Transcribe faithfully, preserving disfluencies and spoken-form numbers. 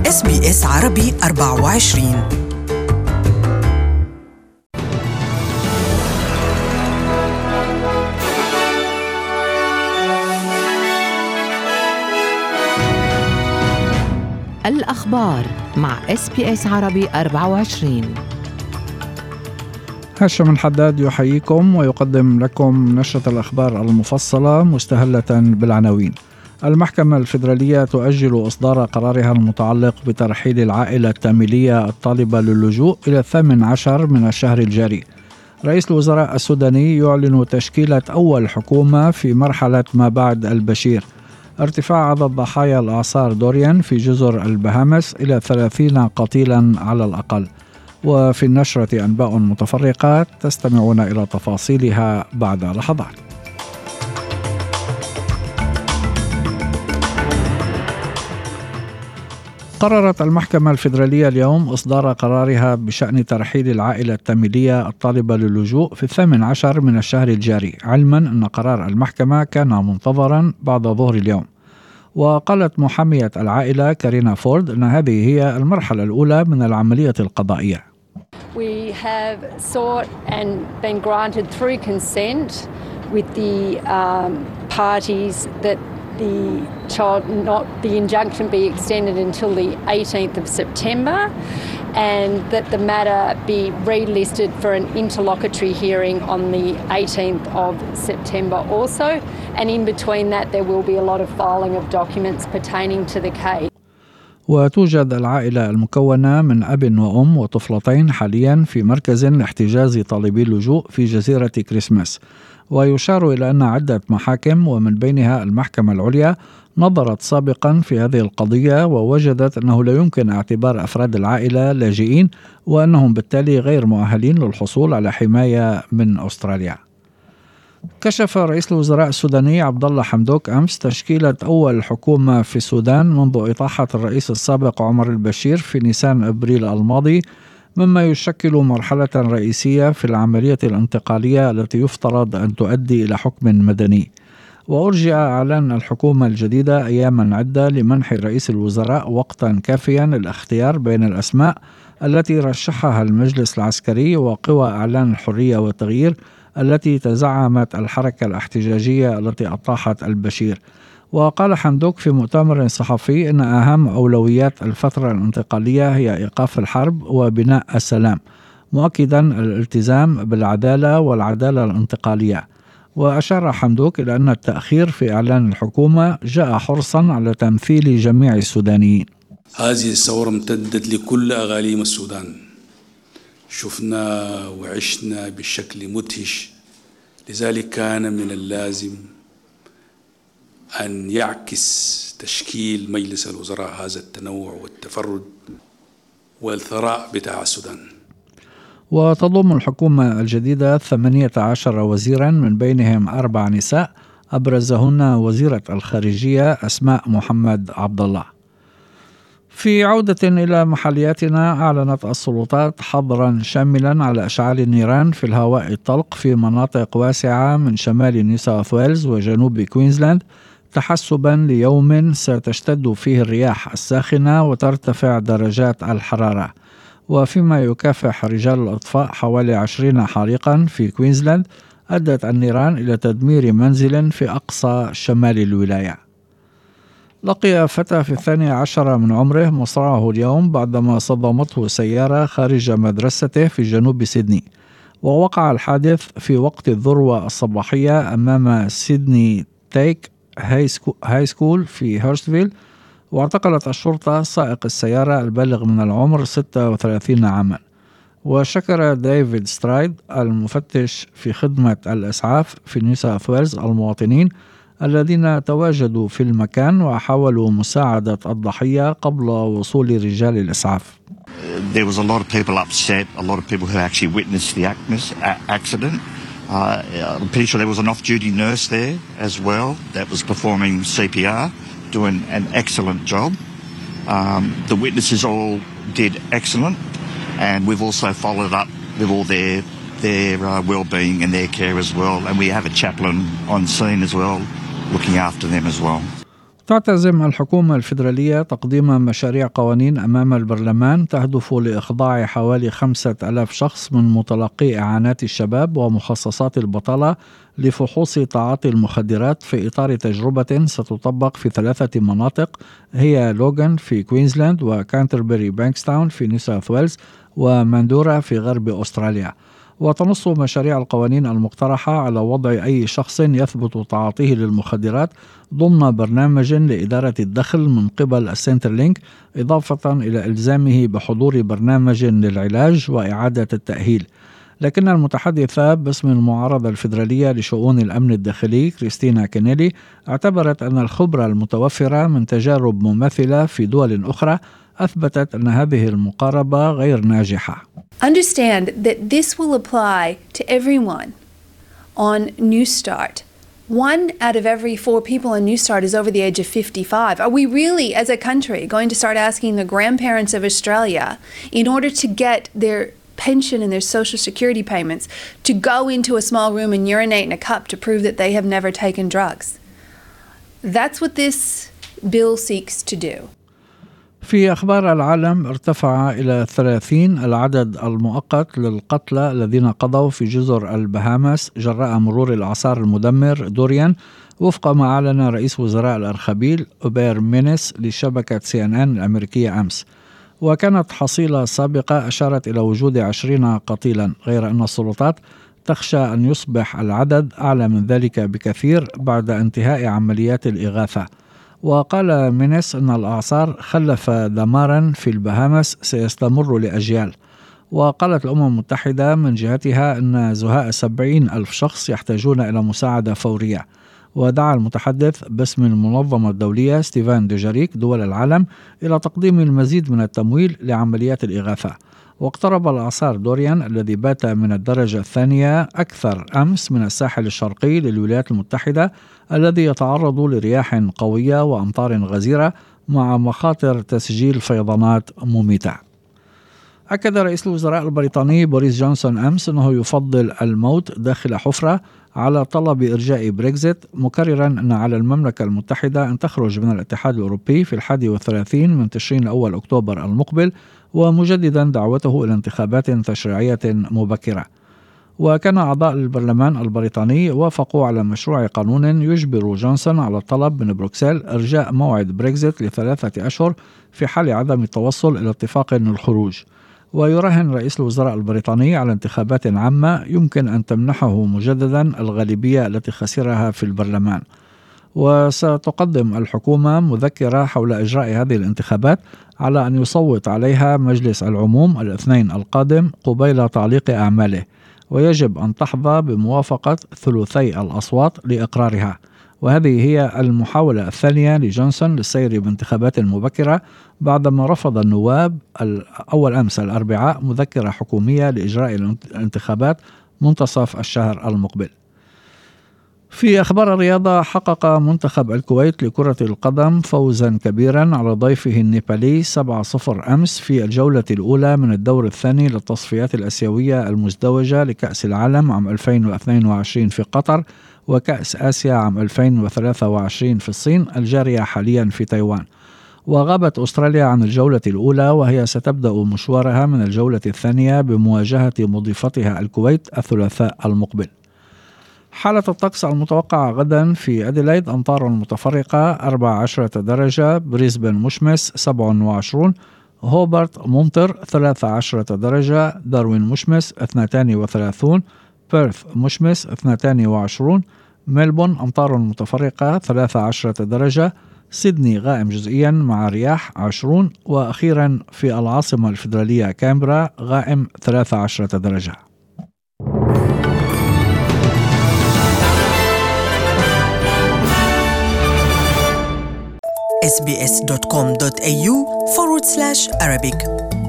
إس بي إس عربي أربعة وعشرين. الأخبار مع إس بي إس عربي أربعة وعشرين. هاشم الحداد يحييكم ويقدم لكم نشرة الأخبار المفصلة مستهلة بالعناوين. المحكمة الفيدرالية تؤجل إصدار قرارها المتعلق بترحيل العائلة التاميلية الطالبة للجوء إلى الثامن عشر من الشهر الجاري. رئيس الوزراء السوداني يعلن تشكيلة أول حكومة في مرحلة ما بعد البشير. ارتفاع عدد ضحايا الإعصار دوريان في جزر البهامس إلى ثلاثين قتيلا على الأقل. وفي النشرة أنباء متفرقة تستمعون إلى تفاصيلها بعد لحظات. قررت المحكمة الفيدرالية اليوم إصدار قرارها بشأن ترحيل العائلة التاميلية الطالبة للجوء في الثامن عشر من الشهر الجاري، علما أن قرار المحكمة كان منتظرا بعد ظهر اليوم. وقالت محامية العائلة كارينا فورد أن هذه هي المرحلة الأولى من العملية القضائية. We have sought and been granted through consent with the um, parties that the child not the injunction be extended until the eighteenth of September, and that the matter be relisted for an interlocutory hearing on the eighteenth of September also, and in between that there will be a lot of filing of documents pertaining to the case. وتوجد العائلة المكونة من أب وأم وطفلتين حاليا في مركز لاحتجاز طالبي اللجوء في جزيرة كريسماس. ويشار إلى أن عدة محاكم ومن بينها المحكمة العليا نظرت سابقا في هذه القضية ووجدت أنه لا يمكن اعتبار أفراد العائلة لاجئين وأنهم بالتالي غير مؤهلين للحصول على حماية من أستراليا. كشف رئيس الوزراء السوداني عبد الله حمدوك أمس تشكيلة أول حكومة في السودان منذ إطاحة الرئيس السابق عمر البشير في نيسان أبريل الماضي، مما يشكل مرحلة رئيسية في العملية الانتقالية التي يفترض أن تؤدي إلى حكم مدني. وأرجع إعلان الحكومة الجديدة أياما عدة لمنح رئيس الوزراء وقتا كافيا للاختيار بين الأسماء التي رشحها المجلس العسكري وقوى إعلان الحرية والتغيير التي تزعمت الحركة الاحتجاجية التي أطاحت البشير. وقال حمدوك في مؤتمر صحفي أن أهم أولويات الفترة الانتقالية هي إيقاف الحرب وبناء السلام، مؤكدا الالتزام بالعدالة والعدالة الانتقالية. وأشار حمدوك إلى أن التأخير في إعلان الحكومة جاء حرصا على تمثيل جميع السودانيين. هذه الثورة امتدت لكل أقاليم السودان، شفنا وعشنا بشكل مدهش، لذلك كان من اللازم أن يعكس تشكيل مجلس الوزراء هذا التنوع والتفرد والثراء بتاع السودان. وتضم الحكومة الجديدة ثمانية عشر وزيرا من بينهم أربع نساء، أبرزهن وزيرة الخارجية أسماء محمد عبد الله. في عودة إلى محلياتنا، أعلنت السلطات حظرا شاملا على إشعال النيران في الهواء الطلق في مناطق واسعة من شمال نيو ساوث ويلز وجنوب كوينزلاند، تحسبا ليوم ستشتد فيه الرياح الساخنة وترتفع درجات الحرارة. وفيما يكافح رجال الإطفاء حوالي عشرين حريقا في كوينزلاند، أدت النيران إلى تدمير منزل في أقصى شمال الولاية. لقي فتى في الثاني عشر من عمره مصرعه اليوم بعدما صدمته سيارة خارج مدرسته في جنوب سيدني. ووقع الحادث في وقت الذروة الصباحية أمام سيدني تيك هاي سكول في هيرستفيل. واعتقلت الشرطة سائق السيارة البالغ من العمر ستة وثلاثين عاما. وشكر ديفيد سترايد المفتش في خدمة الإسعاف في نيو ساوث ويلز المواطنين الذين تواجدوا في المكان وحاولوا مساعدة الضحية قبل وصول رجال الإسعاف. There was a lot of people upset, a lot of people who actually witnessed the accident. Uh, I'm pretty sure there was an off-duty nurse there as well that was performing C P R, doing an excellent job. Um, the witnesses all did excellent, and we've also followed up with all their their uh, well-being and their care as well, and we have a chaplain on scene as well looking after them as well. تعتزم الحكومة الفيدرالية تقديم مشاريع قوانين أمام البرلمان تهدف لإخضاع حوالي خمسة ألاف شخص من متلقي إعانات الشباب ومخصصات البطالة لفحوص تعاطي المخدرات في إطار تجربة ستطبق في ثلاثة مناطق هي لوغان في كوينزلاند وكانتربري بانكستاون في نيو ساوث ويلز وماندورا في غرب أستراليا. وتنص مشاريع القوانين المقترحة على وضع أي شخص يثبت تعاطيه للمخدرات ضمن برنامج لإدارة الدخل من قبل السنترلينك، إضافة إلى إلزامه بحضور برنامج للعلاج وإعادة التأهيل. لكن المتحدثة باسم المعارضة الفيدرالية لشؤون الأمن الداخلي كريستينا كينيلي اعتبرت أن الخبرة المتوفرة من تجارب مماثلة في دول أخرى أثبتت أن هذه المقاربة غير ناجحة. Understand that this will apply to everyone on New Start. One out of every four people on New Start is over the age of fifty-five. Are we really, as a country, going to start asking the grandparents of Australia, in order to get their pension and their social security payments, to go into a small room and urinate in a cup to prove that they have never taken drugs? That's what this bill seeks to do. في أخبار العالم، ارتفع إلى ثلاثين العدد المؤقت للقتلى الذين قضوا في جزر البهاماس جراء مرور الإعصار المدمر دوريان، وفق ما أعلن رئيس وزراء الأرخبيل أوبير مينيس لشبكة سي إن إن الأمريكية أمس. وكانت حصيلة سابقة أشارت إلى وجود عشرين قتيلا، غير أن السلطات تخشى أن يصبح العدد أعلى من ذلك بكثير بعد انتهاء عمليات الإغاثة. وقال مينيس أن الإعصار خلف دمارا في البهاماس سيستمر لأجيال. وقالت الأمم المتحدة من جهتها أن زهاء سبعين ألف شخص يحتاجون إلى مساعدة فورية. ودعا المتحدث باسم المنظمة الدولية ستيفان دوجاريك دول العالم إلى تقديم المزيد من التمويل لعمليات الإغاثة. واقترب الإعصار دوريان الذي بات من الدرجة الثانية أكثر أمس من الساحل الشرقي للولايات المتحدة، الذي يتعرض لرياح قوية وأمطار غزيرة مع مخاطر تسجيل فيضانات مميتة. أكد رئيس الوزراء البريطاني بوريس جونسون أمس أنه يفضل الموت داخل حفرة على طلب إرجاء بريكزيت، مكررا أن على المملكة المتحدة أن تخرج من الاتحاد الأوروبي في الحادي والثلاثين من تشرين الأول أكتوبر المقبل، ومجددا دعوته إلى انتخابات تشريعية مبكرة. وكان أعضاء البرلمان البريطاني وافقوا على مشروع قانون يجبر جونسون على الطلب من بروكسل إرجاء موعد بريكزيت لثلاثة أشهر في حال عدم التوصل إلى اتفاق للخروج. ويراهن رئيس الوزراء البريطاني على انتخابات عامة يمكن أن تمنحه مجددا الغالبية التي خسرها في البرلمان. وستقدم الحكومة مذكرة حول إجراء هذه الانتخابات على أن يصوت عليها مجلس العموم الاثنين القادم قبيل تعليق أعماله، ويجب أن تحظى بموافقة ثلثي الأصوات لإقرارها. وهذه هي المحاولة الثانية لجونسون للسير بانتخابات مبكرة بعدما رفض النواب أول أمس الأربعاء مذكرة حكومية لإجراء الانتخابات منتصف الشهر المقبل. في أخبار الرياضة، حقق منتخب الكويت لكرة القدم فوزا كبيرا على ضيفه النيبالي سبعة صفر أمس في الجولة الأولى من الدور الثاني للتصفيات الآسيوية المزدوجة لكأس العالم عام ألفين واثنين وعشرين في قطر، وكأس آسيا عام ألفين وثلاثة وعشرين في الصين الجارية حاليا في تايوان. وغابت أستراليا عن الجولة الأولى، وهي ستبدأ مشوارها من الجولة الثانية بمواجهة مضيفتها الكويت الثلاثاء المقبل. حالة الطقس المتوقعة غدا: في أديلايد أمطار متفرقة أربعة عشر درجة، بريسبن مشمس سبعة وعشرين، هوبرت ممطر ثلاثة عشر درجة، داروين مشمس اثنتان وثلاثون، بيرث مشمس اثنتان وعشرون، ملبون أمطار متفرقة ثلاثة عشر درجة، سيدني غائم جزئيا مع رياح عشرون، وأخيرا في العاصمة الفيدرالية كامبرا غائم ثلاثة عشر درجة. إس بي إس دوت كوم دوت إيه يو forward slash Arabic